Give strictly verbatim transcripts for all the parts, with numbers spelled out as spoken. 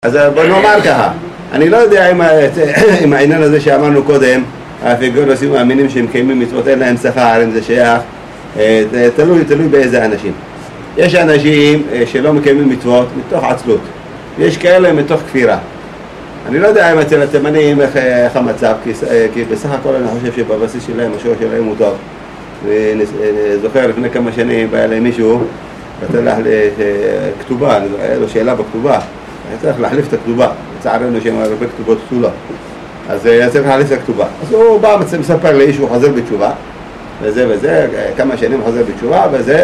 אז בוא נאמר ככה, אני לא יודע אם העניין הזה שאמרנו קודם, האפיגורסים מאמינים שהם קיימים מצוות, אין להם שכר, אם זה שייך, תלוי, תלוי באיזה אנשים. יש אנשים שלא מקיימים מצוות מתוך עצלות, ויש כאלה מתוך כפירה. אני לא יודע אם אצל התימנים איך המצב, כי בסך הכל אני חושב שבבסיס שלהם, השור שלהם הוא טוב. וזוכר לפני כמה שנים בא אליי מישהו, רצה לה כתובה, היה לו שאלה בכתובה. היה צריך להחליף את הכתובה, לצערנו שהם הרבה כתובות פסולות, אז היה צריך להחליף את הכתובה. אז הוא בא מספר לי שהוא חוזר בתשובה, וזה וזה, כמה שנים חוזר בתשובה, וזה,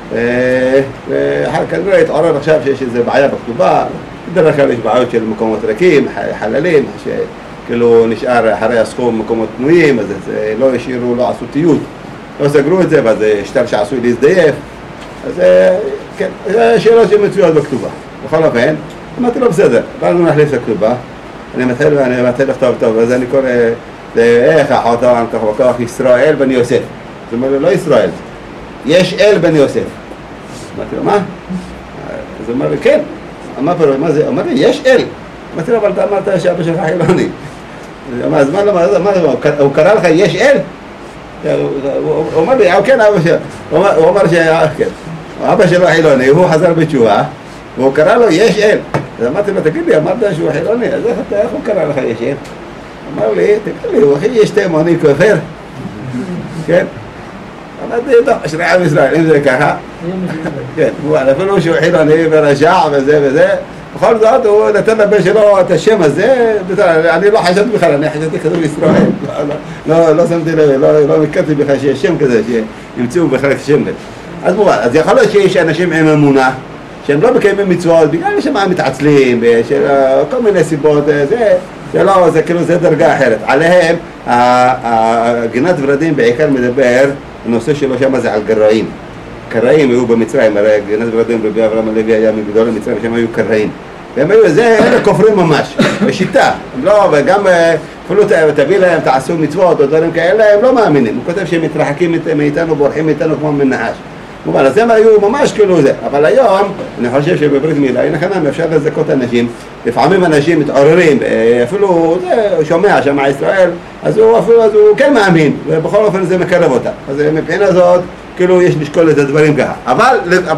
וכנראה התעורר עכשיו שיש איזו בעיה בכתובה, בדרך כלל יש בעיות של מקומות ריקים, חללים, שכאילו נשאר אחרי הסכום מקומות פנויים, אז לא השאירו, לא עשו תיעוד, לא סגרו את זה, ואז שטר שעשוי להזדייף, אז כן, זה שאלות שמצויות בכתובה. בכל אופן, אמרתי לו בסדר, באנו להחליף את הכתובה, אני מתחיל ואני מתחיל לכתוב טוב, אז אני קורא, איך החותם כך וכך ישראל בן יוסף. זאת אומרת, לא ישראל, יש אל בן יוסף. אמרתי לו, מה? אז הוא אמר לי, כן. אמרתי לו, מה זה? אמר לי, יש אל. אמרתי לו, אבל אתה אמרת שאבא שלך חילוני. אז מה למה, הוא קרא לך, יש אל? הוא אמר לי, כן, אבא שלו. הוא אמר כן. אבא שלו חילוני, הוא חזר בתשובה, והוא קרא לו, יש אל. אז אמרתי לו, תגיד לי, אמרת שהוא חילוני, אז איך הוא קרא לך יש אל? אמר לי, תגיד לי, אחי, יש תימני כופר? כן? אמרתי, טוב, אשרי עם ישראל, אם זה ככה. כן, אפילו שהוא חילוני ורשע וזה וזה, בכל זאת הוא נתן לבן שלו את השם הזה, אני לא חשבתי בכלל, אני חשבתי כתוב ישראל. לא שמתי לב, לא נקרתי בכלל שיש שם כזה, שימצאו בכלל שם כזה. אז מובן, אז יכול להיות שיש אנשים עם אמונה, שהם לא מקיימים מצוות, בגלל שהם מתעצלים, כל מיני סיבות, זה, זה לא, זה כאילו, זה דרגה אחרת. עליהם, גינת ורדים בעיקר מדבר, הנושא שלו שם זה על גרעים. קרעים היו במצרים, הרי גינת ורדים רבי אברהם הלוי היה מגדול המצרים, שהם היו קרעים. והם היו, זה, אלה כופרים ממש, בשיטה. הם לא, וגם, אפילו תביא להם, תעשו מצוות או דברים כאלה, הם לא מאמינים. הוא כותב שהם מתרחקים מאיתנו, בורחים מאיתנו כמו מנחש. מובן, אז הם היו ממש כאילו זה, אבל היום אני חושב שבברית מילה, הנה חנם אפשר לזכות אנשים, לפעמים אנשים מתעוררים, אפילו זה שומע, שמע ישראל, אז הוא אפילו, אז הוא כן מאמין, ובכל אופן זה מקרב אותה. אז מבחינה זאת, כאילו יש לשקול את הדברים ככה. אבל